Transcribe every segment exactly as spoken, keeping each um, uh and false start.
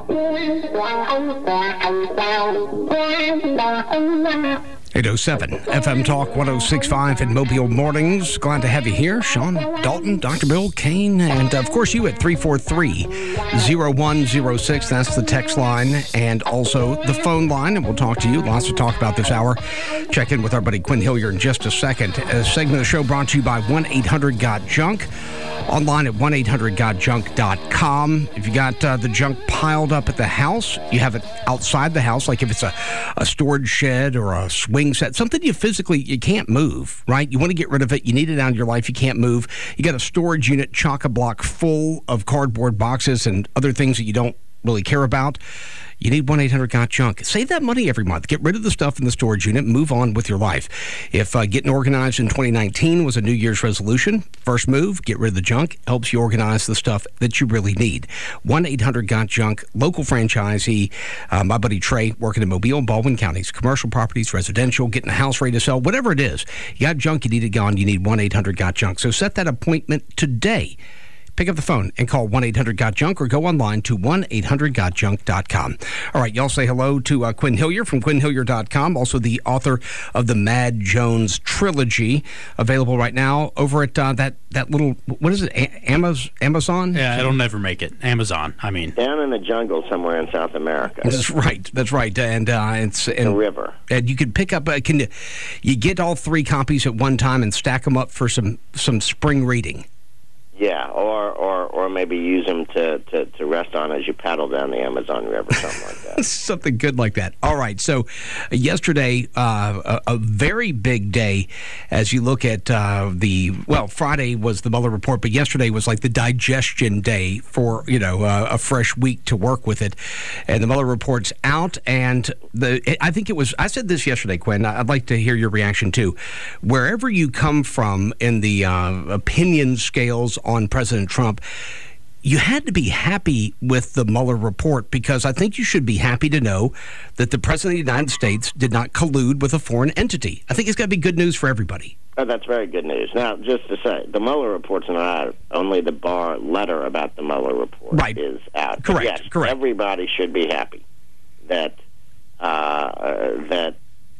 eight oh seven F M Talk one oh six point five in Mobile Mornings. Glad to have you here. Sean Dalton, Doctor Bill, Kane, and of course you at three four three, oh one oh six. That's the text line and also the phone line, and we'll talk to you. Lots to talk about this hour. Check in with our buddy Quinn Hillier in just a second. A segment of the show brought to you by one eight hundred got junk. Online at one eight hundred got junk dot com. If you got uh, the junk piled up at the house, you have it outside the house, like if it's a, a storage shed or a swing set, something you physically, you can't move, right? You want to get rid of it. You need it out of your life. You can't move. You got a storage unit chock-a-block full of cardboard boxes and other things that you don't really care about. You need one eight hundred got junk. Save that money every month. Get rid of the stuff in the storage unit. Move on with your life. If uh, getting organized in twenty nineteen was a New Year's resolution, first move, get rid of the junk. Helps you organize the stuff that you really need. one eight hundred got junk, local franchisee. Uh, my buddy Trey, working in Mobile and Baldwin counties, commercial properties, residential, getting a house ready to sell, whatever it is. You got junk, you need it gone, you need one eight hundred got junk. So set that appointment today. Pick up the phone and call one eight hundred got junk or go online to one eight hundred got junk dot com. All right, y'all say hello to uh, Quinn Hillier from quinn hillier dot com, also the author of the Mad Jones trilogy, available right now over at uh, that, that little, what is it, A- Amaz- Amazon? Yeah, it'll never make it. Amazon, I mean. Down in the jungle somewhere in South America. That's right, that's right. And uh, it's and, the river. And you can pick up, uh, can you, you get all three copies at one time and stack them up for some, some spring reading? Yeah, or, or, or maybe use them to, to, to rest on as you paddle down the Amazon River, something like that. Something good like that. All right, so uh, yesterday, uh, a, a very big day as you look at uh, the, well, Friday was the Mueller report, but yesterday was like the digestion day for, you know, uh, a fresh week to work with it. And the Mueller report's out, and the I think it was, I said this yesterday, Quinn, I'd like to hear your reaction too. Wherever you come from in the uh, opinion scales on President Trump, you had to be happy with the Mueller report, because I think you should be happy to know that the President of the United States did not collude with a foreign entity. I think it's got to be good news for everybody. Oh, that's very good news. Now, just to say, the Mueller report's not out. Only the Barr letter about the Mueller report right. is out. Correct. Yes, Correct. Everybody should be happy that uh, uh, that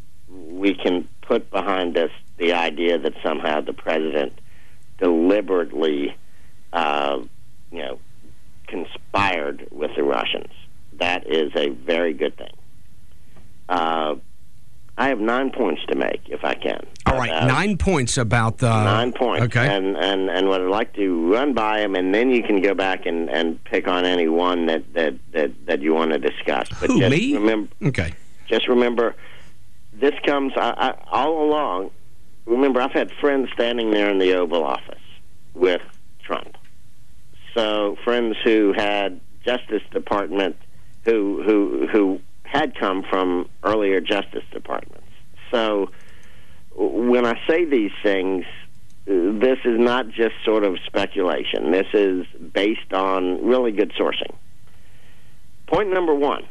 we can put behind us the idea that somehow the president deliberately, uh, you know, conspired with the Russians. That is a very good thing. Uh, I have nine points to make, if I can. All right, uh, nine points about the... Nine points. Okay. And, and, and what I'd like to run by them, and then you can go back and, and pick on any one that, that, that, that you want to discuss. But Who, just me? Remember, okay. Just remember, this comes I, I, all along. Remember, I've had friends standing there in the Oval Office with Trump. So friends who had Justice Department, who who who had come from earlier Justice Departments. So when I say these things, this is not just sort of speculation. This is based on really good sourcing. Point number one,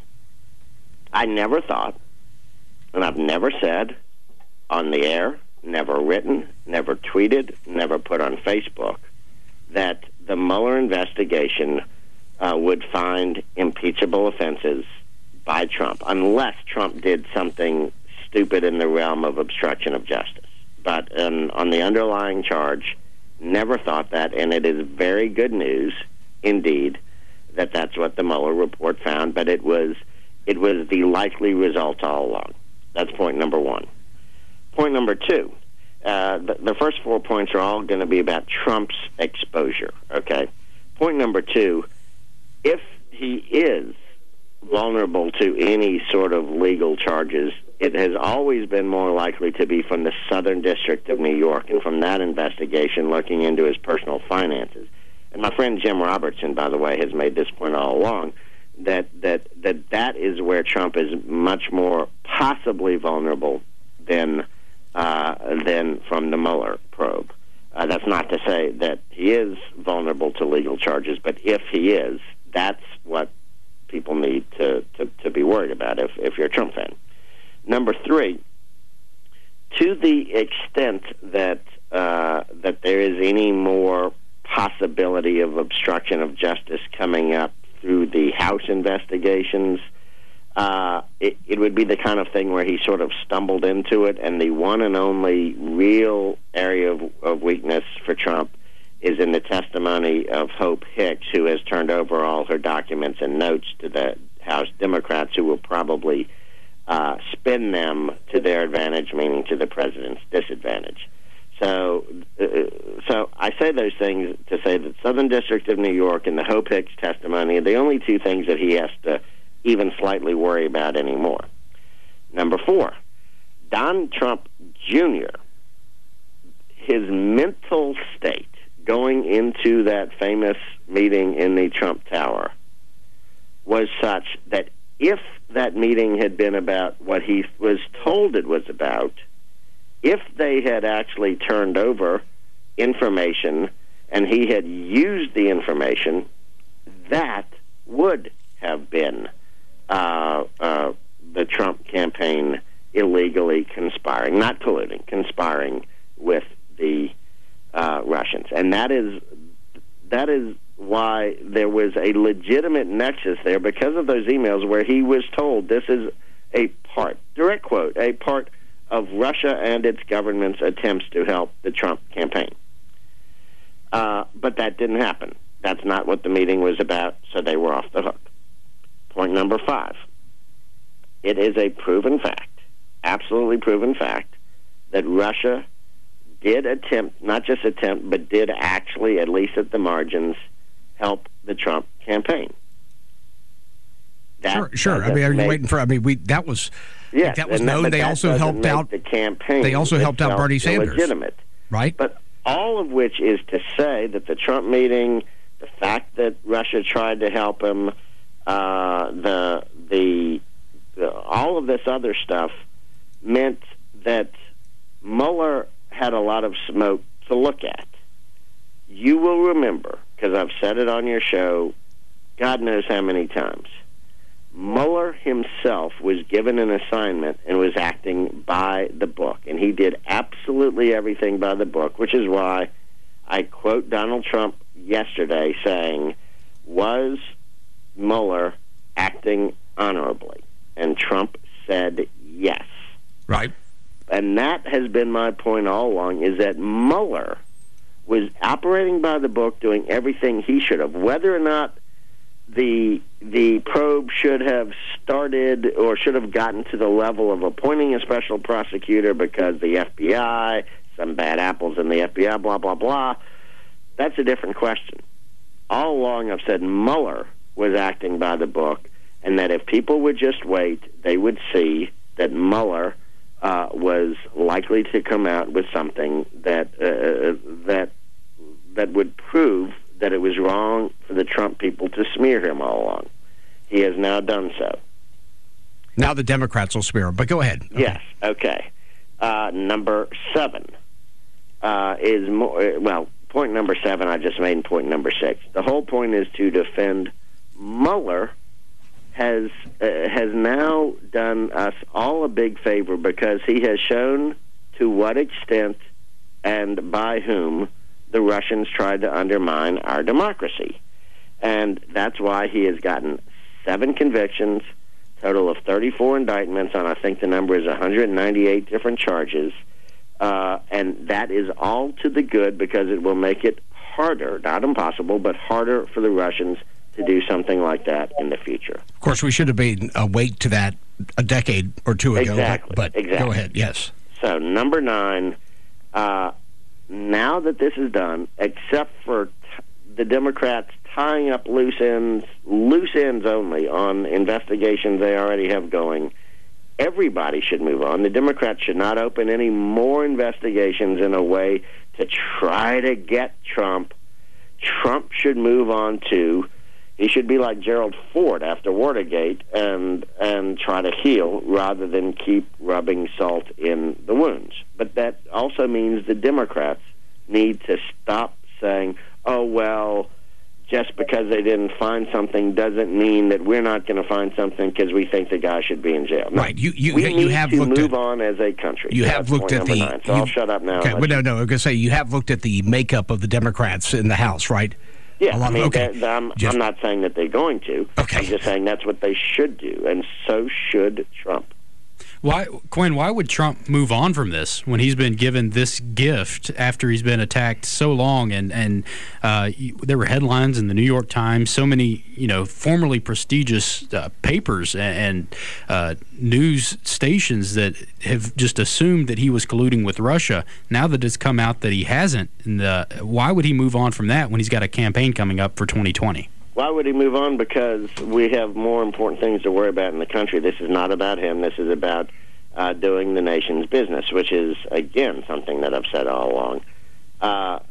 I never thought, and I've never said on the air, never written, never tweeted, never put on Facebook, that the Mueller investigation uh, would find impeachable offenses by Trump, unless Trump did something stupid in the realm of obstruction of justice. But um, on the underlying charge, never thought that, and it is very good news, indeed, that that's what the Mueller report found, but it was it was the likely result all along. That's point number one. Point number two, uh, the, the first four points are all going to be about Trump's exposure, okay? Point number two, if he is vulnerable to any sort of legal charges, it has always been more likely to be from the Southern District of New York, and from that investigation looking into his personal finances. And my friend Jim Robertson, by the way, has made this point all along, that that that, that is where Trump is much more possibly vulnerable than uh, than from the Mueller probe. Uh, that's not to say that he is vulnerable to legal charges, but if he is, that's what people need to, to, to be worried about if, if you're a Trump fan. Number three, to the extent that uh, that there is any more possibility of obstruction of justice coming up through the House investigations. Uh, it, it would be the kind of thing where he sort of stumbled into it, and the one and only real area of, of weakness for Trump is in the testimony of Hope Hicks, who has turned over all her documents and notes to the House Democrats, who will probably uh, spin them to their advantage, meaning to the president's disadvantage. So, uh, so I say those things to say that Southern District of New York and the Hope Hicks testimony are the only two things that he has to even slightly worry about anymore. Number four, Don Trump Junior, his mental state going into that famous meeting in the Trump Tower was such that if that meeting had been about what he was told it was about, if they had actually turned over information and he had used the information, that would have been uh, uh, the Trump campaign illegally conspiring, not colluding, conspiring with the uh, Russians. And that is that is why there was a legitimate nexus there, because of those emails where he was told this is a part, direct quote, a part of Russia and its government's attempts to help the Trump campaign. Uh, but that didn't happen. That's not what the meeting was about, so they were off the hook. Point number five. It is a proven fact, absolutely proven fact, that Russia did attempt, not just attempt, but did actually, at least at the margins, help the Trump campaign. That sure, sure. I mean, are you make, waiting for? I mean, we that was yes, that was and known. That, they that also helped out the campaign. They also helped out Bernie Sanders. Legitimate, right? But all of which is to say that the Trump meeting, the fact that Russia tried to help him, uh, the, the the all of this other stuff meant that Mueller had a lot of smoke to look at. You will remember, because I've said it on your show, God knows how many times, Mueller himself was given an assignment and was acting by the book, and he did absolutely everything by the book, which is why I quote Donald Trump yesterday saying, was Mueller acting honorably? And Trump said yes. Right. And that has been my point all along, is that Mueller was operating by the book, doing everything he should have. Whether or not the the probe should have started or should have gotten to the level of appointing a special prosecutor because the F B I, some bad apples in the F B I, blah, blah, blah, that's a different question. All along I've said Mueller was acting by the book, and that if people would just wait, they would see that Mueller uh, was likely to come out with something that uh, that that would prove that it was wrong for the Trump people to smear him all along. He has now done so. Now the Democrats will smear him, but go ahead. Okay. Yes, okay. Uh, number seven uh, is more, well, point number seven I just made in point number six. The whole point is to defend Mueller has uh, has now done us all a big favor, because he has shown to what extent and by whom the Russians tried to undermine our democracy. And that's why he has gotten seven convictions, total of thirty-four indictments on, I think the number is one hundred ninety-eight different charges. Uh, and that is all to the good, because it will make it harder, not impossible, but harder for the Russians to do something like that in the future. Of course, we should have been awake to that a decade or two ago. Exactly. But, but exactly. Go ahead, yes. So, number nine, uh, now that this is done, except for t- the Democrats tying up loose ends, loose ends only on investigations they already have going, everybody should move on. The Democrats should not open any more investigations in a way to try to get Trump. Trump should move on to, he should be like Gerald Ford after Watergate and and try to heal rather than keep rubbing salt in the wounds. But that also means the Democrats need to stop saying, oh, well, just because they didn't find something doesn't mean that we're not going to find something because we think the guy should be in jail. No, right. You, you, we you need have to looked move at, on as a country. You so have looked at the... Nine, so I'll shut up now. Okay, well, no, no, I was going to say, you have looked at the makeup of the Democrats in the House, right? Yeah, lot I mean, of, okay. they're- I'm, Just- I'm not saying that they're going to. Okay. I'm just saying that's what they should do, and so should Trump. Why, Quinn, why would Trump move on from this when he's been given this gift after he's been attacked so long? And, and uh, there were headlines in the New York Times, so many, you know, formerly prestigious uh, papers and, and uh, news stations that have just assumed that he was colluding with Russia. Now that it's come out that he hasn't, and, uh, why would he move on from that when he's got a campaign coming up for twenty twenty? Why would he move on? Because we have more important things to worry about in the country. This is not about him. This is about uh, doing the nation's business, which is, again, something that I've said all along. Uh,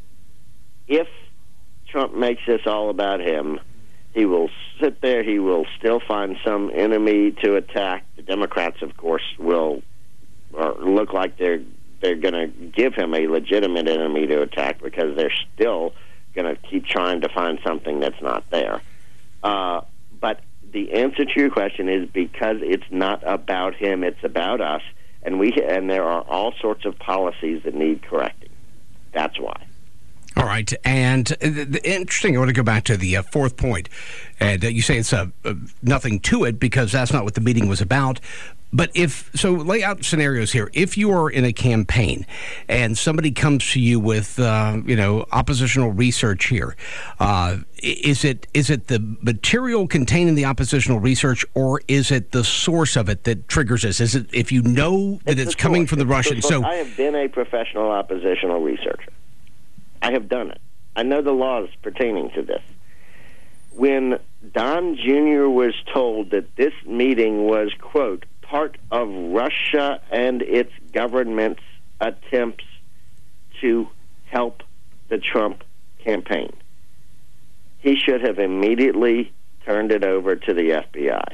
if Trump makes this all about him, he will sit there. He will still find some enemy to attack. The Democrats, of course, will or look like they're they're going to give him a legitimate enemy to attack because they're still going to keep trying to find something that's not there. Uh, but the answer to your question is because it's not about him, it's about us, and we and there are all sorts of policies that need correcting. That's why. All right, and uh, the, interesting, I want to go back to the uh, fourth point, and uh, you say it's uh, uh, nothing to it because that's not what the meeting was about. But if, so lay out scenarios here. If you are in a campaign and somebody comes to you with, uh, you know, oppositional research here, uh, is it is it the material contained in the oppositional research, or is it the source of it that triggers this? Is it if you know that it's, it's coming source. from the it's Russians? So So I have been a professional oppositional researcher. I have done it. I know the laws pertaining to this. When Don Junior was told that this meeting was, quote, part of Russia and its government's attempts to help the Trump campaign, he should have immediately turned it over to the F B I.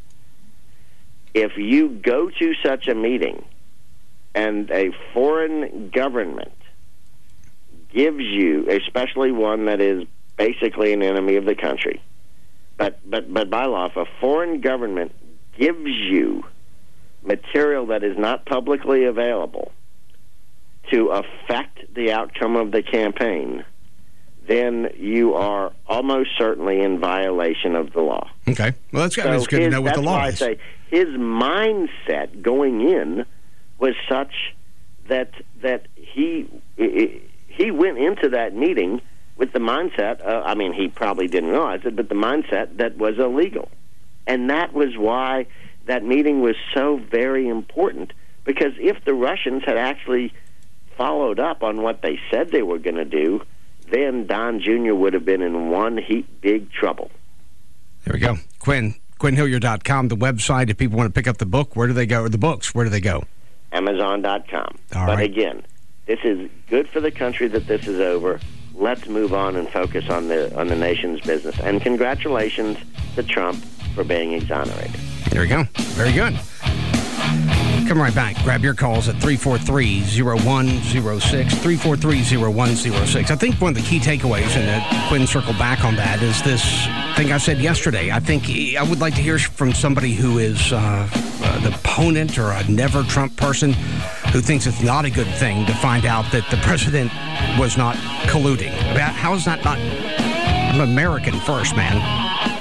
If you go to such a meeting and a foreign government gives you, especially one that is basically an enemy of the country, but but but by law, if a foreign government gives you material that is not publicly available to affect the outcome of the campaign, then you are almost certainly in violation of the law. okay, well that's, So that's good his, to know what the law that's is. why I say his mindset going in was such that that he he went into that meeting with the mindset. Uh, I mean, he probably didn't realize it, but the mindset that was illegal, and that was why that meeting was so very important, because if the Russians had actually followed up on what they said they were going to do, then Don Junior would have been in one heap big trouble. There we go. Quinn, Quinn Hillier dot com, the website. If people want to pick up the book, where do they go? Or the books, where do they go? Amazon dot com. All but right. again, this is good for the country that this is over. Let's move on and focus on the on the nation's business. And congratulations to Trump for being exonerated. There we go. Very good. Come right back. Grab your calls at three four three, zero one zero six, three four three, zero one zero six. I think one of the key takeaways, and that Quinn circled back on that, is this thing I said yesterday. I think I would like to hear from somebody who is uh, an opponent or a never Trump person who thinks it's not a good thing to find out that the president was not colluding. How is that not? I'm American first, man.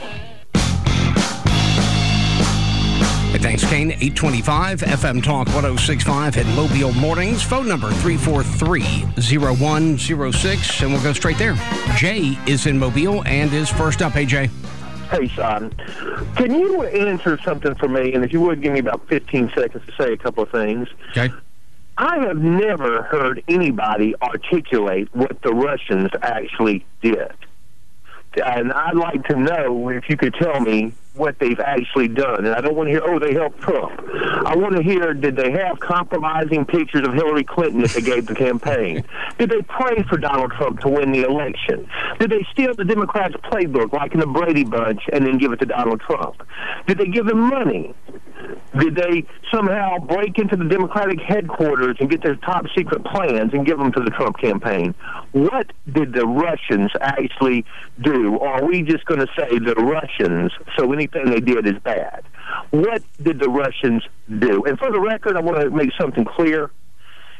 Thanks, Kane. eight twenty-five F M Talk one oh six point five at Mobile Mornings. Phone number three four three, zero one zero six, and we'll go straight there. Jay is in Mobile and is first up. Hey, Jay. Hey, Sean. Can you answer something for me? And if you would, give me about fifteen seconds to say a couple of things. Okay. I have never heard anybody articulate what the Russians actually did. And I'd like to know if you could tell me what they've actually done. And I don't want to hear, oh, they helped Trump. I want to hear, did they have compromising pictures of Hillary Clinton that they gave the campaign? Did they pray for Donald Trump to win the election? Did they steal the Democrats' playbook, like in the Brady Bunch, and then give it to Donald Trump? Did they give them money? Did they somehow break into the Democratic headquarters and get their top secret plans and give them to the Trump campaign? What did the Russians actually do? Or are we just going to say the Russians, so anything they did is bad? What did the Russians do? And for the record, I want to make something clear.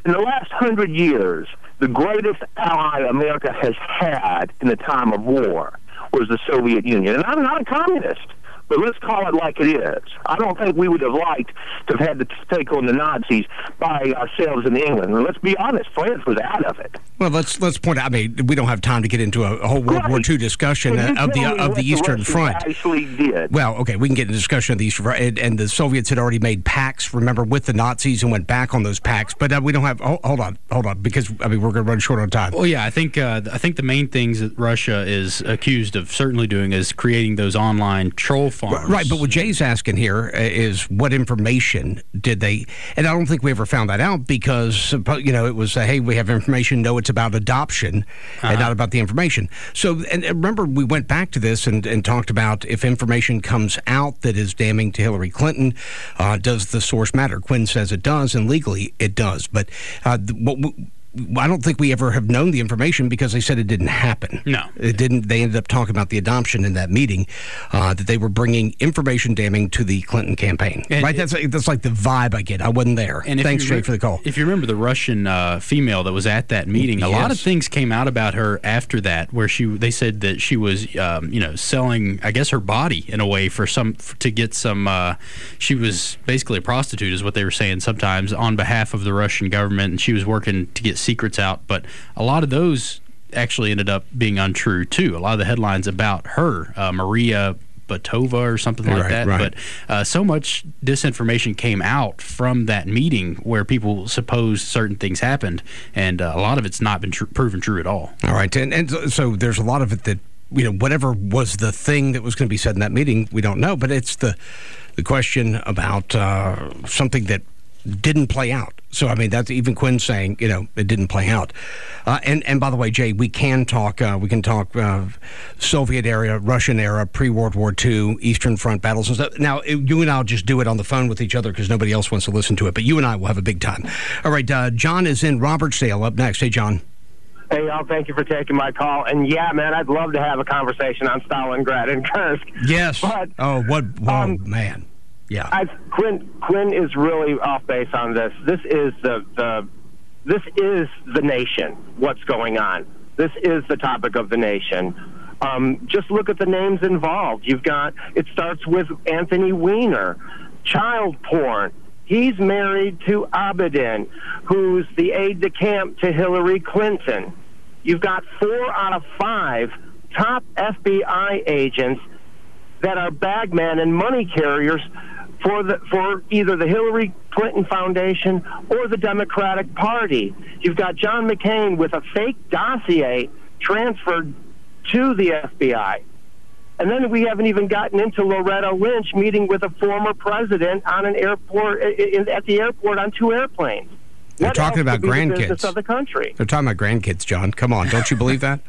In the last hundred years, the greatest ally America has had in the time of war was the Soviet Union. And I'm not a communist, but let's call it like it is. I don't think we would have liked to have had to take on the Nazis by ourselves in England. And let's be honest, France was out of it. Well, let's let's point out. I mean, we don't have time to get into a, a whole World Right. War Two discussion Can you of the tell me of what the Eastern Russians Front. actually did? Well, okay, we can get into discussion of the Eastern Front, and, and the Soviets had already made pacts, remember, with the Nazis and went back on those pacts. But uh, we don't have. Hold, hold on, hold on, because I mean we're going to run short on time. Well, yeah, I think uh, I think the main things that Russia is accused of certainly doing is creating those online troll farms. Right, but what Jay's asking here is what information did they? And I don't think we ever found that out because you know it was uh, hey, we have information. No, it's about adoption uh-huh. and not about the information. So, and remember, we went back to this and, and talked about if information comes out that is damning to Hillary Clinton, uh, does the source matter? Quinn says it does, and legally it does. But uh, what. I don't think we ever have known the information because they said it didn't happen. No. It didn't. They ended up talking about the adoption in that meeting, uh, that they were bringing information damning to the Clinton campaign. And right? That's that's like the vibe I get. I wasn't there. And Thanks, Jay, re- for the call. If you remember the Russian uh, female that was at that meeting, a Yes. lot of things came out about her after that, where she they said that she was, um, you know, selling, I guess, her body in a way for some to get some. Uh, she was basically a prostitute, is what they were saying sometimes, on behalf of the Russian government, and she was working to get secrets out. But a lot of those actually ended up being untrue too. A lot of the headlines about her, uh, Maria Batova or something like Right, that. right. But uh, so much disinformation came out from that meeting where people supposed certain things happened, and uh, a lot of it's not been tr- proven true at all. All right, and and so there's a lot of it that you know whatever was the thing that was going to be said in that meeting, we don't know. But it's the the question about uh, something that didn't play out. So, I mean, that's even Quinn saying, you know, it didn't play out. Uh, and, and by the way, Jay, we can talk, uh, we can talk uh, Soviet era, Russian era, pre-World War Two, Eastern Front battles and stuff. Now, it, you and I will just do it on the phone with each other because nobody else wants to listen to it. But you and I will have a big time. All right, uh, John is in Robertsdale up next. Hey, John. Hey, y'all, thank you for taking my call. And, yeah, man, I'd love to have a conversation on Stalingrad and Kursk. Yes. But, oh, what, whoa, um, man. Yeah. I, Quinn Quinn is really off base on this. This is the, the this is the nation. What's going on? This is the topic of the nation. Um, just look at the names involved. You've got it starts with Anthony Weiner, child porn. He's married to Abedin, who's the aide de camp to Hillary Clinton. You've got four out of five top F B I agents that are bagmen and money carriers for the for either the Hillary Clinton Foundation or the Democratic Party. You've got John McCain with a fake dossier transferred to the F B I. And then we haven't even gotten into Loretta Lynch meeting with a former president on an airport in, at the airport on two airplanes. They're What talking else about could be the grandkids. business of the country. They're talking about grandkids, John. Come on. Don't you believe that?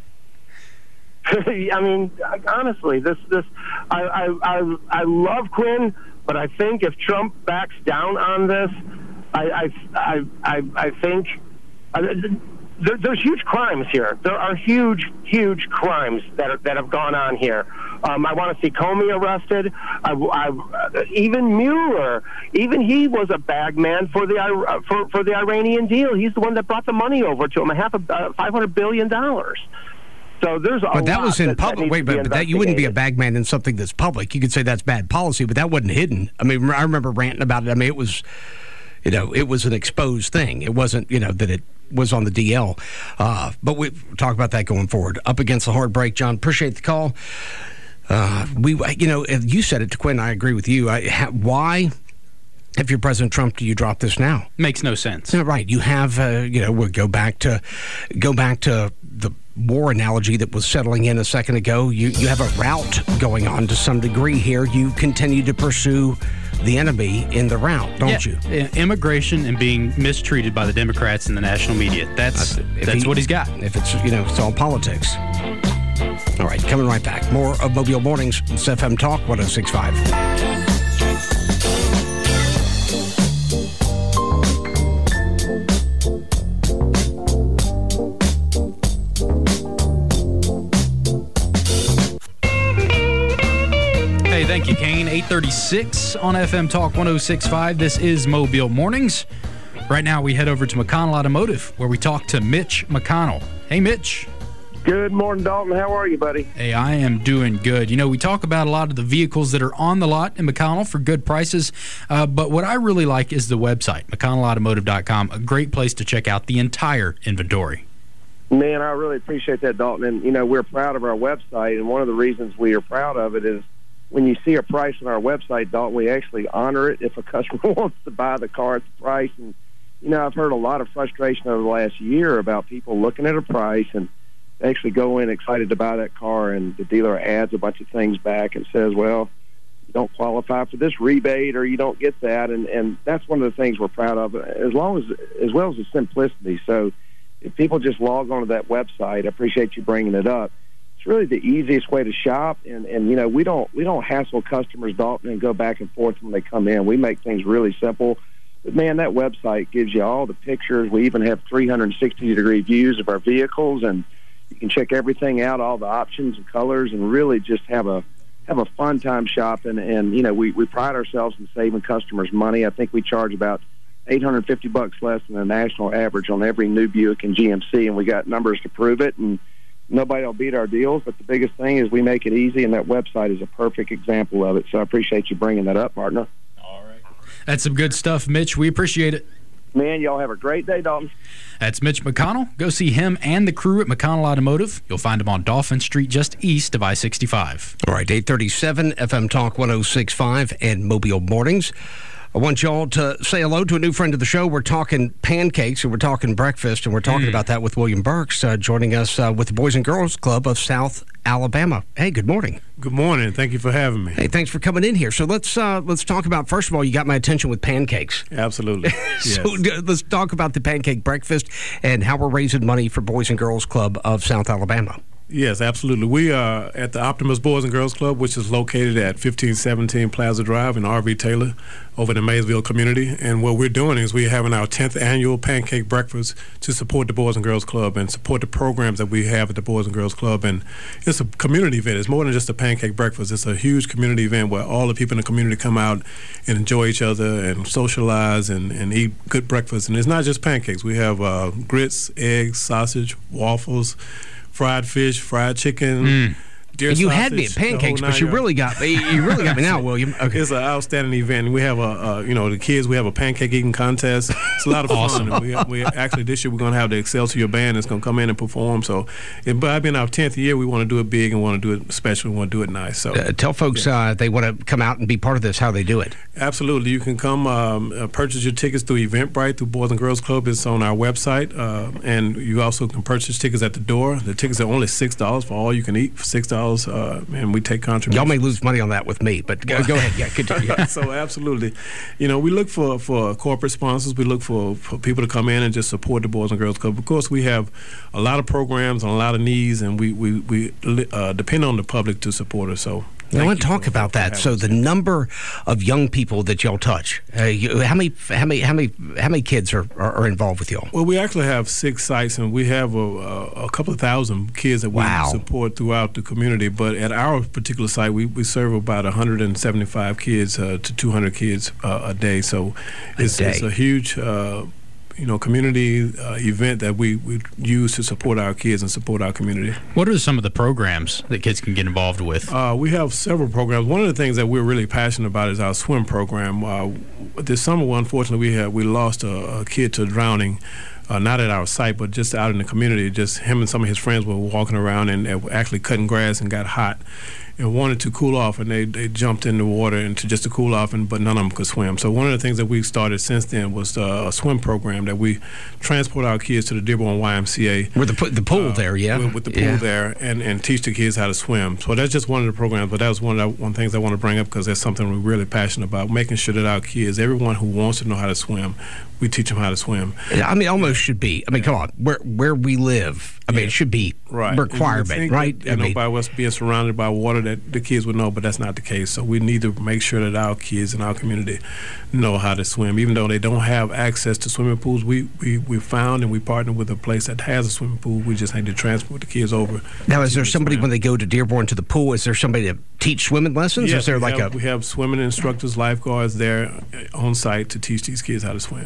I mean, honestly, this this I, I I I love Quinn, but I think if Trump backs down on this, I I I I, I think uh, there, there's huge crimes here. There are huge huge crimes that are, that have gone on here. Um, I want to see Comey arrested. I, I, even Mueller, even he was a bagman for the uh, for for the Iranian deal. He's the one that brought the money over to him, a half a uh, five hundred billion dollars. So there's a But that lot was in that, public. that Wait, but, but that you wouldn't be a bagman in something that's public. You could say that's bad policy, but that wasn't hidden. I mean, I remember ranting about it. I mean, it was, you know, it was an exposed thing. It wasn't, you know, that it was on the D L. Uh, but we talk about that going forward. Up against the hard break, John. Appreciate the call. Uh, we, you know, you said it to Quinn. I agree with you. I, ha, why? If you're President Trump, do you drop this now? Makes no sense. Yeah, right. You have, uh, you know, we'll go back to, go back to the war analogy that was settling in a second ago. You you have a route going on to some degree here. You continue to pursue the enemy in the route, don't yeah. you? Immigration and being mistreated by the Democrats and the national media. That's If that's he- what he's got. If it's, you know, it's all politics. All right, coming right back. More of Mobile Mornings, it's F M Talk one oh six point five. Hey, thank you, Kane. eight thirty-six on F M Talk one oh six point five. This is Mobile Mornings. Right now, we head over to McConnell Automotive, where we talk to Mitch McConnell. Hey, Mitch. Good morning, Dalton. How are you, buddy? Hey, I am doing good. You know, we talk about a lot of the vehicles that are on the lot in McConnell for good prices, uh, but what I really like is the website, McConnell Automotive dot com, a great place to check out the entire inventory. Man, I really appreciate that, Dalton. And, you know, we're proud of our website, and one of the reasons we are proud of it is when you see a price on our website, Dalton, we actually honor it if a customer wants to buy the car at the price. And, you know, I've heard a lot of frustration over the last year about people looking at a price and actually go in excited to buy that car, and the dealer adds a bunch of things back and says, well, you don't qualify for this rebate or you don't get that. And, and that's one of the things we're proud of, as long as, as well as the simplicity. So if people just log onto that website, I appreciate you bringing it up. It's really the easiest way to shop. And, and you know, we don't, we don't hassle customers, Dalton, and go back and forth when they come in. We make things really simple. But, man, that website gives you all the pictures. We even have three hundred sixty degree views of our vehicles, and you can check everything out, all the options and colors, and really just have a have a fun time shopping. And, you know, we, we pride ourselves in saving customers money. I think we charge about eight hundred fifty bucks less than the national average on every new Buick and G M C, and we got numbers to prove it, and nobody will beat our deals. But the biggest thing is we make it easy, and that website is a perfect example of it. So I appreciate you bringing that up, partner. All right. That's some good stuff, Mitch. We appreciate it. Man, y'all have a great day, Dalton. That's Mitch McConnell. Go see him and the crew at McConnell Automotive. You'll find him on Dauphin Street just east of I sixty-five. All right, eight thirty-seven, F M Talk one oh six point five and Mobile Mornings. I want y'all to say hello to a new friend of the show. We're talking pancakes, and we're talking breakfast, and we're talking mm. about that with William Burks, uh, joining us uh, with the Boys and Girls Club of South Alabama. Hey, good morning. Good morning. Thank you for having me. Hey, thanks for coming in here. So let's uh, let's talk about, first of all, you got my attention with pancakes. Absolutely. so yes. Let's talk about the pancake breakfast and how we're raising money for Boys and Girls Club of South Alabama. Yes, absolutely. We are at the Optimus Boys and Girls Club, which is located at fifteen seventeen Plaza Drive in R V Taylor over in the Maysville community. And what we're doing is we're having our tenth annual pancake breakfast to support the Boys and Girls Club and support the programs that we have at the Boys and Girls Club. And it's a community event. It's more than just a pancake breakfast. It's a huge community event where all the people in the community come out and enjoy each other and socialize and, and eat good breakfast. And it's not just pancakes. We have uh, grits, eggs, sausage, waffles, fried fish, fried chicken, mm. deer you sausage, had me at pancakes, but you really got me. You really got me now, William. Okay. It's an outstanding event. We have a, uh, you know, the kids. We have a pancake eating contest. It's a lot of awesome. fun. We, we actually this year we're going to have the Excelsior band that's going to come in and perform. So, it, by being our tenth year, we want to do it big and want to do it special. We want to do it nice. So, uh, tell folks yeah. uh, they want to come out and be part of this. How they do it? Absolutely, you can come um, uh, purchase your tickets through Eventbrite through Boys and Girls Club. It's on our website, uh, and you also can purchase tickets at the door. The tickets are only six dollars for all you can eat. For six dollars, uh, and we take contributions. Y'all may lose money on that with me, but go, go ahead. Yeah, continue. So absolutely, you know, we look for, for corporate sponsors. We look for, for people to come in and just support the Boys and Girls Club. Of course, we have a lot of programs and a lot of needs, and we we, we uh, depend on the public to support us. So. I want to talk about that. So the number of young people that y'all touch, uh, you, how many, how many, how many, how many kids are, are, are involved with y'all? Well, we actually have six sites, and we have a, a, a couple of thousand kids that we wow. support throughout the community. But at our particular site, we, we serve about one hundred seventy-five kids uh, to two hundred kids uh, a day. So it's a, it's a huge. Uh, you know, community uh, event that we, we use to support our kids and support our community. What are some of the programs that kids can get involved with? Uh, we have several programs. One of the things that we're really passionate about is our swim program. Uh, this summer, unfortunately, we had, we lost a, a kid to drowning. Uh, not at our site, but just out in the community. Just him and some of his friends were walking around and uh, actually cutting grass and got hot and wanted to cool off, and they, they jumped in the water and to just to cool off, and but none of them could swim. So one of the things that we started since then was uh, a swim program that we transport our kids to the Dearborn Y M C A. With the, the pool uh, there, yeah? With, with the pool yeah. there, and, and teach the kids how to swim. So that's just one of the programs, but that was one of the one things I want to bring up because that's something we're really passionate about, making sure that our kids, everyone who wants to know how to swim, we teach them how to swim. I mean, almost should be. I mean, come on, where where we live, I mean, yeah. it should be right. requirement, right? That, you I know, mean, by us being surrounded by water, that the kids would know, but that's not the case. So we need to make sure that our kids in our community know how to swim, even though they don't have access to swimming pools. We we we found and we partnered with a place that has a swimming pool. We just need to transport the kids over. Now, is there somebody swim. when they go to Dearborn to the pool? Is there somebody to teach swimming lessons? Yes, is there we like have, a we have swimming instructors, lifeguards there on site to teach these kids how to swim.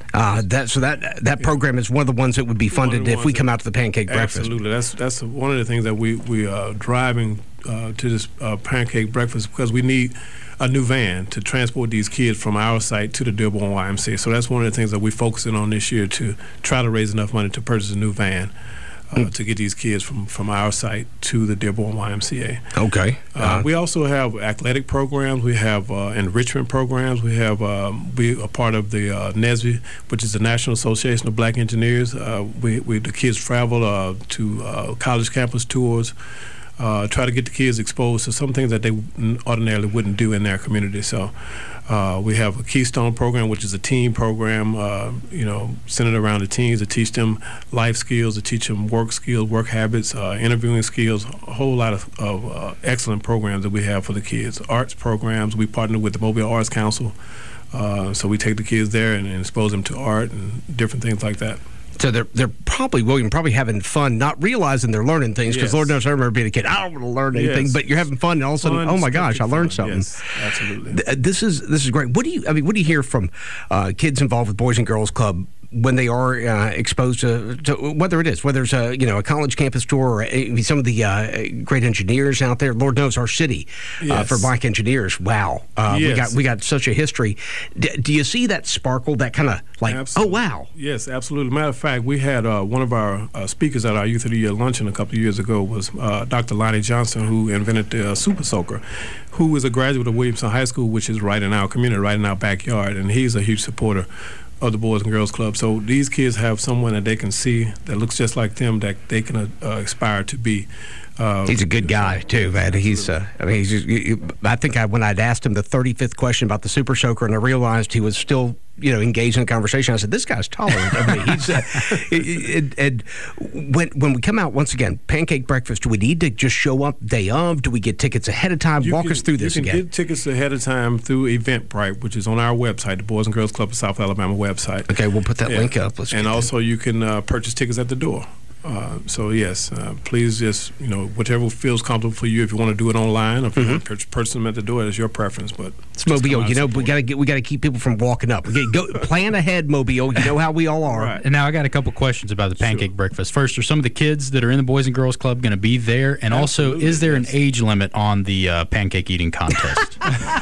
Uh, that so that that program is one of the ones that would be funded if we come out to the pancake breakfast. Absolutely, that's that's one of the things that we we are driving uh, to this uh, pancake breakfast, because we need a new van to transport these kids from our site to the Dearborn Y M C A. So that's one of the things that we're focusing on this year, to try to raise enough money to purchase a new van. Uh, to get these kids from, from our site to the Dearborn Y M C A. Okay. Uh, Uh, we also have athletic programs. We have uh, enrichment programs. We have um, we are part of the uh, N S B E, which is the National Association of Black Engineers. Uh, we, we the kids travel uh, to uh, college campus tours. Uh, try to get the kids exposed to some things that they ordinarily wouldn't do in their community. So uh, we have a Keystone program, which is a teen program, uh, you know, centered around the teens, to teach them life skills, to teach them work skills, work habits, uh, interviewing skills, a whole lot of, of uh, excellent programs that we have for the kids. Arts programs, we partner with the Mobile Arts Council, uh, so we take the kids there and, and expose them to art and different things like that. So they're they're probably, William, probably having fun, not realizing they're learning things, because Yes. Lord knows I remember being a kid, I don't want to learn anything, Yes. but you're having fun, and all of a sudden, Fun, oh my gosh, I stupid learned fun. something. Yes, absolutely. Th- This is this is great. What do you I mean? What do you hear from uh, kids involved with Boys and Girls Club when they are uh, exposed to, to whether it is whether it's a you know a college campus tour, or uh, some of the uh, great engineers out there? Lord knows our city uh, Yes. for black engineers. Wow, uh, we Yes. got we got such a history. D- do you see that sparkle? That kind of like Absolutely. oh wow. Yes, absolutely. Matter of fact, we had uh, one of our uh, speakers at our Youth of the Year luncheon a couple of years ago was uh, Doctor Lonnie Johnson, who invented the uh, Super Soaker, who is a graduate of Williamson High School, which is right in our community, right in our backyard, and he's a huge supporter of the Boys and Girls Club. So these kids have someone that they can see that looks just like them, that they can uh, uh, aspire to be. Uh, He's a good guy too, man. He's, uh, I mean, he's. You, you, I think I, when I'd asked him the thirty-fifth question about the Super Soaker, and I realized he was still, you know, engaged in the conversation, I said, "This guy's tolerant of me." He's, uh, and, and when when we come out once again, pancake breakfast. Do we need to just show up day of? Do we get tickets ahead of time? You Walk can- us through this you can again. get tickets ahead of time through Eventbrite, which is on our website, the Boys and Girls Club of South Alabama website. Okay, we'll put that Yeah. link up. Let's and get also you can uh, purchase tickets at the door. Uh, so yes, uh, please just, you know, whatever feels comfortable for you. If you want to do it online, or if you want to purchase purchase them at the door, that's your preference. But It's just come Mobile. out You know, and we support. got to get we got to keep people from walking up. We gotta go plan ahead, Mobile. You know how we all are. Right. And now I got a couple questions about the pancake breakfast. First, are some of the kids that are in the Boys and Girls Club going to be there? And also, Absolutely, is there an yes. age limit on the uh, pancake eating contest?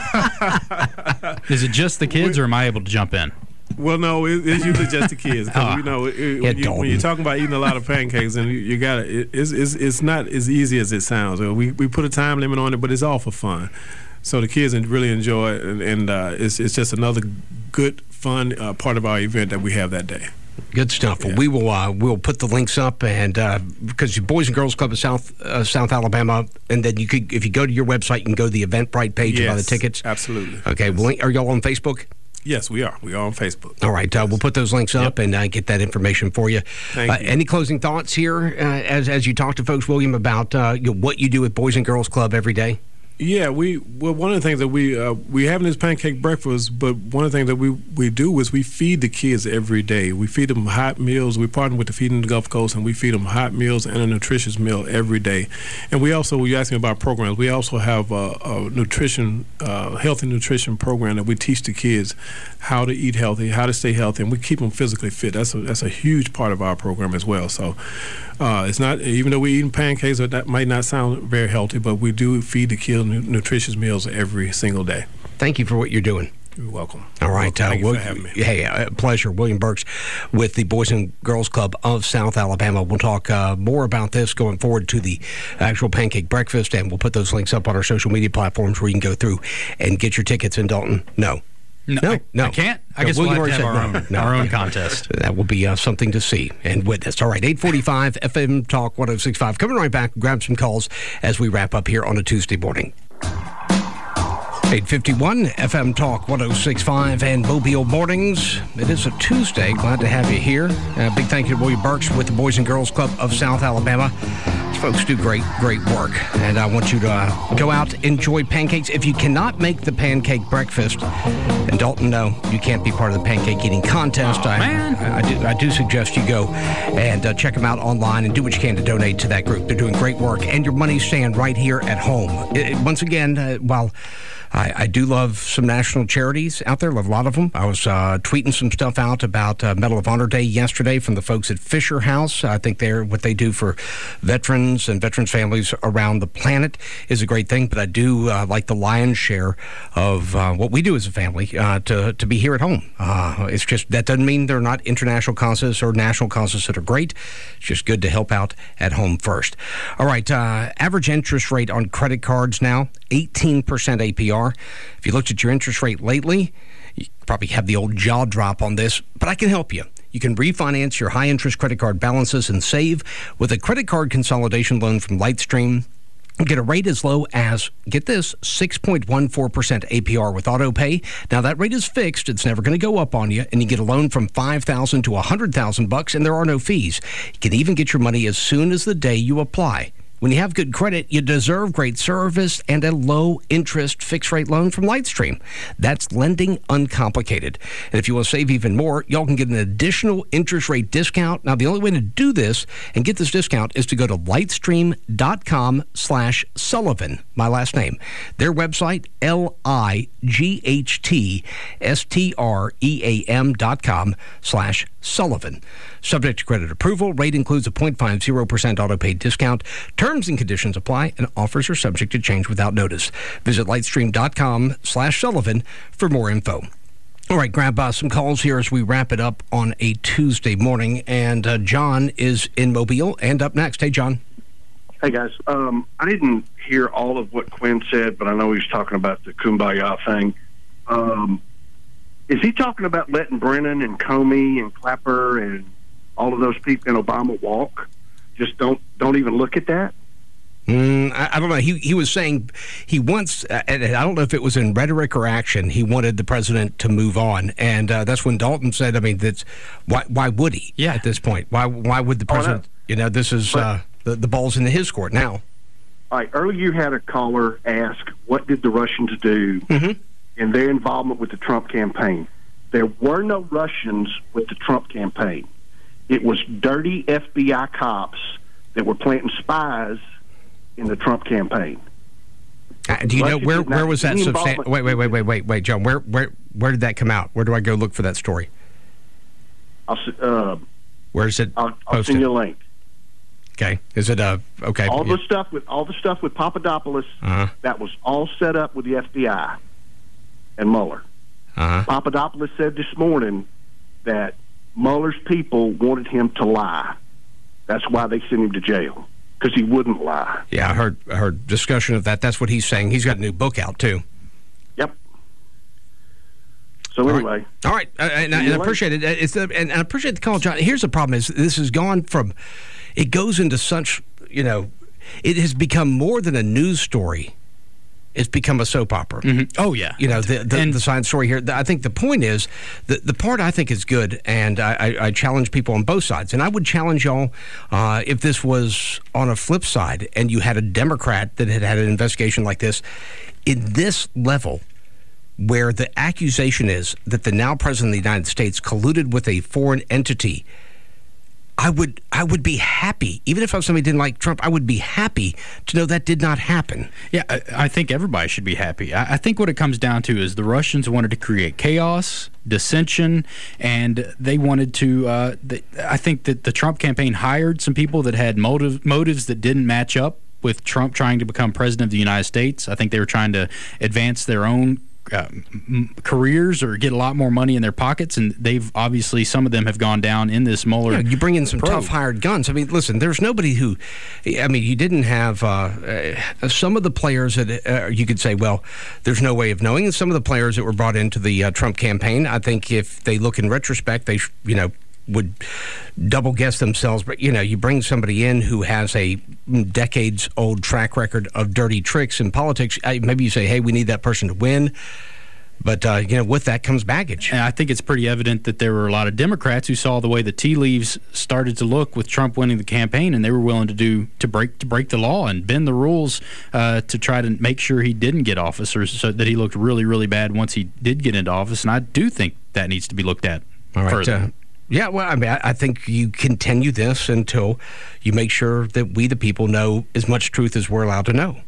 Is it just the kids, or am I able to jump in? Well, no, it, it's usually just the kids. 'Cause, Ah. you know, it, it- Yeah, when, you, Dalton. when you're talking about eating a lot of pancakes, and you, you got it, it's, it's it's not as easy as it sounds. We we put a time limit on it, but it's all for fun. So the kids really enjoy it, and, and uh, it's it's just another good, fun uh, part of our event that we have that day. Good stuff. Well, Yeah. we will uh, we'll put the links up, and uh, because your Boys and Girls Club of South uh, South Alabama, and then you could, if you go to your website, you can go to the Eventbrite page and buy the Yes, tickets. absolutely. Okay. Well, are y'all on Facebook? Yes, we are. We are on Facebook. All right. Uh, we'll put those links up Yep. and uh, get that information for you. Thank uh, you. Any closing thoughts here uh, as as you talk to folks, William, about uh, you know, what you do at Boys and Girls Club every day? Yeah, we well one of the things that we uh, we having this pancake breakfast, but one of the things that we, we do is we feed the kids every day. We feed them hot meals. We partner with the Feeding the Gulf Coast, and we feed them hot meals and a nutritious meal every day. And we also, you asked me about programs. We also have a, a nutrition, uh, healthy nutrition program that we teach the kids how to eat healthy, how to stay healthy, and we keep them physically fit. That's a, that's a huge part of our program as well. So. Uh, it's not, even though we're eating pancakes, that might not sound very healthy, but we do feed the kids nu- nutritious meals every single day. Thank you for what you're doing. You're welcome. All right. Welcome. Thank uh, you Wil- for having me. Hey, uh, pleasure. William Burks with the Boys and Girls Club of South Alabama. We'll talk uh, more about this going forward to the actual pancake breakfast, and we'll put those links up on our social media platforms where you can go through and get your tickets in Dalton. No. No, No, I, no. I can't. I No, guess William we'll have to already have our said no. own, No. our own contest. That will be uh, something to see and witness. All right, eight forty-five F M Talk one oh six point five. Coming right back, grab some calls as we wrap up here on a Tuesday morning. eight fifty-one F M Talk one oh six point five and Mobile Mornings. It is a Tuesday. Glad to have you here. Uh, big thank you to William Burks with the Boys and Girls Club of South Alabama. These folks do great, great work. And I want you to uh, go out, enjoy pancakes. If you cannot make the pancake breakfast, and Dalton, no, you can't be part of the pancake eating contest. Oh, I, man. I, I, do, I do suggest you go and uh, check them out online and do what you can to donate to that group. They're doing great work, and your money's staying right here at home. It, it- once again, uh, while I, I do love some national charities out there, love a lot of them. I was uh, tweeting some stuff out about uh, Medal of Honor Day yesterday from the folks at Fisher House. I think they're what they do for veterans and veterans families around the planet is a great thing, but I do uh, like the lion's share of uh, what we do as a family uh, to, to be here at home. Uh, it's just, that doesn't mean they're not international causes or national causes that are great. It's just good to help out at home first. All right, uh, average interest rate on credit cards now, eighteen percent A P R. If you looked at your interest rate lately, you probably have the old jaw drop on this, but I can help you. You can refinance your high-interest credit card balances and save with a credit card consolidation loan from Lightstream. Get a rate as low as, get this, six point one four percent A P R with auto pay. Now, that rate is fixed. It's never going to go up on you. And you get a loan from five thousand dollars to one hundred thousand dollars, and there are no fees. You can even get your money as soon as the day you apply. When you have good credit, you deserve great service and a low-interest fixed-rate loan from Lightstream. That's lending uncomplicated. And if you want to save even more, y'all can get an additional interest rate discount. Now, the only way to do this and get this discount is to go to lightstream.com slash Sullivan, my last name. Their website, L I G H T S T R E A M dot com slash Sullivan. Subject to credit approval. Rate includes a zero point five zero percent auto-pay discount. Terms and conditions apply, and offers are subject to change without notice. Visit lightstream.com slash Sullivan for more info. All right, grab uh, some calls here as we wrap it up on a Tuesday morning. And uh, John is in Mobile and up next. Hey, John. Hey, guys. Um, I didn't hear all of what Quinn said, but I know he was talking about the Kumbaya thing. Um, is he talking about letting Brennan and Comey and Clapper and all of those people in Obama walk? Just don't don't even look at that? Mm, I, I don't know. He he was saying he wants, uh, and I don't know if it was in rhetoric or action, he wanted the president to move on. And uh, that's when Dalton said, I mean, that's, why why would he yeah. at this point? Why why would the president, oh, no. you know, this is, but, uh, the, the ball's in his court now. All right, earlier you had a caller ask, what did the Russians do Mm-hmm. in their involvement with the Trump campaign? There were no Russians with the Trump campaign. It was dirty F B I cops that were planting spies in the Trump campaign. Uh, do you Russia know where did not where was have that any substan- involvement- Wait, wait, wait, wait, wait, wait, John. Where where where did that come out? Where do I go look for that story? I'll, s- uh, Where is it I'll, I'll posted? send you a link. Okay, is it uh okay? All yeah. the stuff with all the stuff with Papadopoulos, Uh-huh. that was all set up with the F B I and Mueller. Uh-huh. Papadopoulos said this morning that Mueller's people wanted him to lie. That's why they sent him to jail, because he wouldn't lie. Yeah, I heard I heard discussion of that. That's what he's saying. He's got a new book out too. Yep. So anyway, All right, uh, and, I- and I appreciate it. It's the, and I appreciate the call, John. Here's the problem: is this has gone from, it goes into such, you know, it has become more than a news story. It's become a soap opera. Mm-hmm. Oh, yeah. You know, the the, And- the science story here. I think the point is, the, the part I think is good, and I, I, I challenge people on both sides. And I would challenge y'all uh, if this was on a flip side and you had a Democrat that had had an investigation like this, in this level, where the accusation is that the now president of the United States colluded with a foreign entity, I would I would be happy, even if I was somebody who didn't like Trump, I would be happy to know that did not happen. Yeah, I, I think everybody should be happy. I, I think what it comes down to is the Russians wanted to create chaos, dissension, and they wanted to. Uh, they, I think that the Trump campaign hired some people that had motive, motives that didn't match up with Trump trying to become president of the United States. I think they were trying to advance their own Uh, m- careers or get a lot more money in their pockets, and they've obviously, some of them have gone down in this Mueller. Yeah, you bring in some probe. tough hired guns. I mean, listen, there's nobody who, I mean, you didn't have uh, uh, some of the players that uh, you could say, well, there's no way of knowing. And some of the players that were brought into the uh, Trump campaign, I think if they look in retrospect, they, sh- you know, would double guess themselves. But, you know, you bring somebody in who has a decades old track record of dirty tricks in politics. I, maybe you say, hey, we need that person to win. But, uh, you know, with that comes baggage. And I think it's pretty evident that there were a lot of Democrats who saw the way the tea leaves started to look with Trump winning the campaign, and they were willing to do to break to break the law and bend the rules uh, to try to make sure he didn't get office, or so that he looked really, really bad once he did get into office. And I do think that needs to be looked at All right, further. uh, yeah, well, I mean, I, I think you continue this until you make sure that we, the people, know as much truth as we're allowed to know.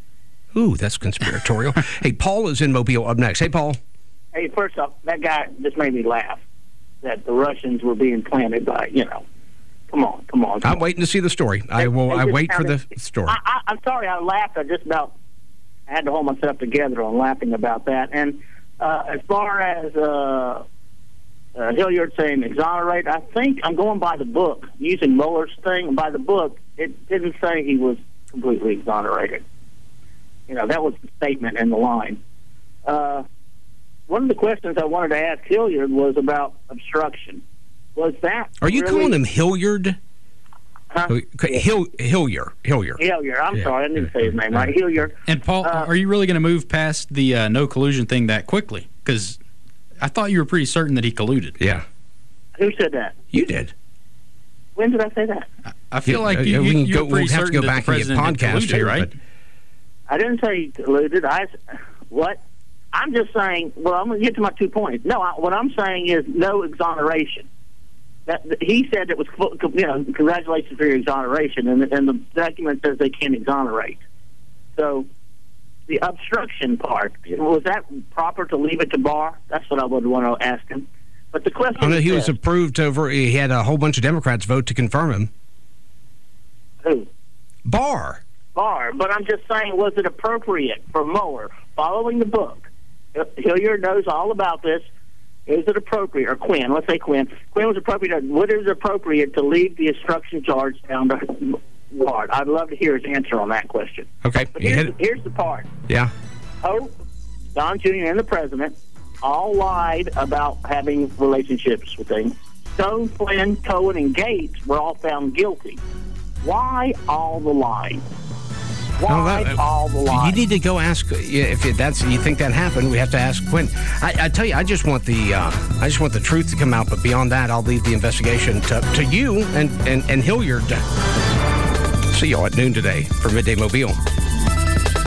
Ooh, that's conspiratorial. Hey, Paul is in Mobile up next. Hey, Paul. Hey, first off, that guy just made me laugh that the Russians were being planted by, you know, come on, come on. Come I'm on. waiting to see the story. I will. I wait for the story. I, I, I'm sorry, I laughed. I just about I had to hold myself together on laughing about that. And uh, as far as uh, uh, Hilliard saying exonerate, I think I'm going by the book, using Mueller's thing. By the book, it didn't say he was completely exonerated. You know, that was the statement in the line. Uh, one of the questions I wanted to ask Hilliard was about obstruction. Was that Are you really, calling him Hilliard? Huh? Hill, Hilliard. Hilliard. Hilliard. I'm Yeah. sorry, I didn't say his name right. Hilliard. And Paul, Uh, are you really going to move past the uh, no collusion thing that quickly? Because I thought you were pretty certain that he colluded. Yeah. Who said that? You did. When did I say that? I feel Yeah, like uh, you, we you, can you're go- pretty we'll have to certain go that back the and get president had podcast colluded, here, right? but- I didn't say he colluded. I what? I'm just saying. Well, I'm going to get to my two points. No, I, what I'm saying is no exoneration. That, that he said it was, you know, congratulations for your exoneration, and, and the document says they can't exonerate. So the obstruction part, was that proper to leave it to Barr? That's what I would want to ask him. But the question Oh, no, is he was this. approved over. He had a whole bunch of Democrats vote to confirm him. Who? Barr. Barr, but I'm just saying, was it appropriate for Mueller, following the book? Hilliard knows all about this. Is it appropriate, or Quinn, let's say Quinn, Quinn was appropriate, what is appropriate to leave the obstruction charge down to Barr? I'd love to hear his answer on that question. Okay. But You hit here's, it. here's the part. Yeah. Hope, Don Junior and the president all lied about having relationships with things. Stone, Flynn, Cohen, and Gates were all found guilty. Why all the lying? Why that- all the lying? You need to go ask yeah, if it, that's you think that happened. We have to ask Quinn. I, I tell you, I just want the uh, I just want the truth to come out. But beyond that, I'll leave the investigation to, to you and and and Hilliard. See y'all at noon today for Midday Mobile.